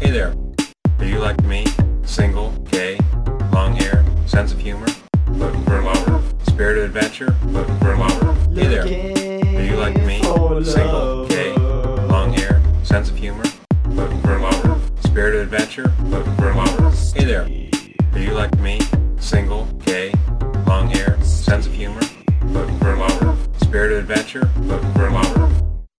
Hey there. Are you like me? Single, gay, long hair, sense of humor? Looking for a lover? Spirit of adventure? Looking for a lover? Hey there. Are you like me? Single, gay, long hair, sense of humor? Looking for a lover? Spirit of adventure? Looking for a lover? Hey there. Are you like me? Single, gay, long hair, sense of humor? Looking for a lover? Spirit of adventure? Looking